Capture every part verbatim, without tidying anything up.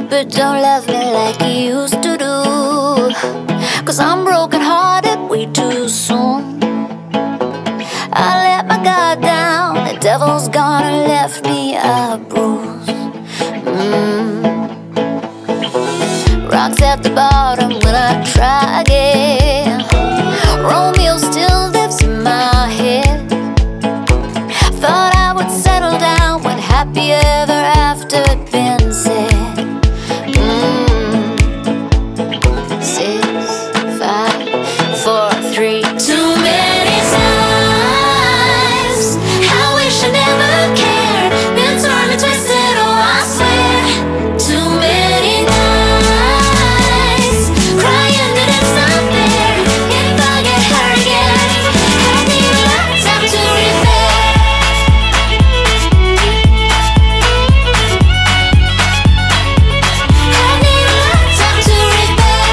but don't love me like you used to do. Cause I'm broken hearted way too soon. I let my guard down, the devil's gone and left me a bruise. mm. Rocks at the bottom, will I try again? Romeo still lives in my head. Thought I would settle down when happy ever after had been said. mm. Six, five, four, three. Too many times I wish I never cared. Been torn and twisted, oh I swear. Too many nights crying that it's not fair. If I get hurt again, I need a lifetime to repair. I need a lifetime to repair.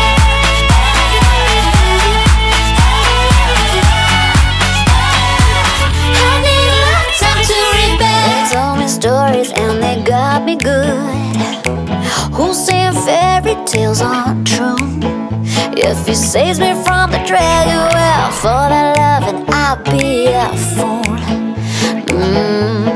I need a lifetime to repair. They told me stories and they got me good. Who's saying fairy tales aren't true? If he saves me from the dragon, well, for that loving I'll be a fool. mm.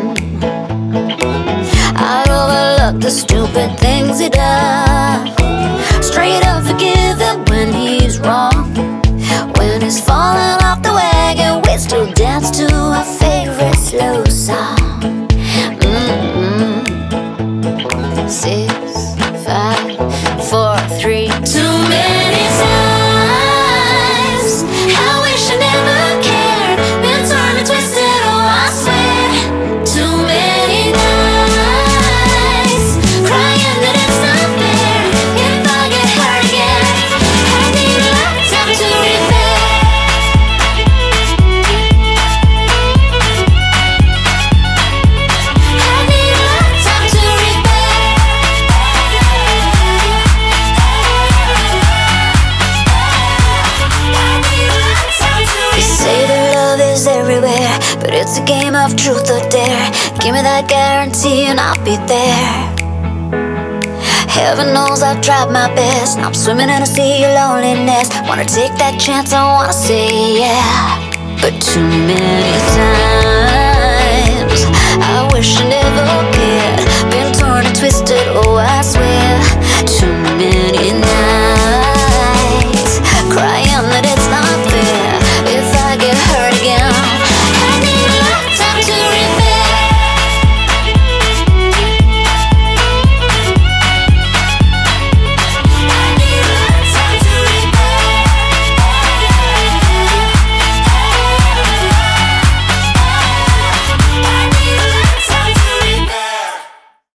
I'd overlook the stupid things he done. Straight up forgive him when he's wrong. When he's falling off the wagon, we still dance to our favorite slow song. mm-hmm. Six, five, four, three. Too many times I wish I never cared. Been torn and twisted, oh I swear. Too many nights crying that it's not fair. If I get hurt again, I need a lifetime to repair. I need a lifetime to repair. They say that love is everywhere, but it's a game of truth or dare. Give me that guarantee and I'll be there. Heaven knows I've tried my best. Now I'm swimming in a sea of loneliness. Wanna take that chance, I wanna say yeah, but too many times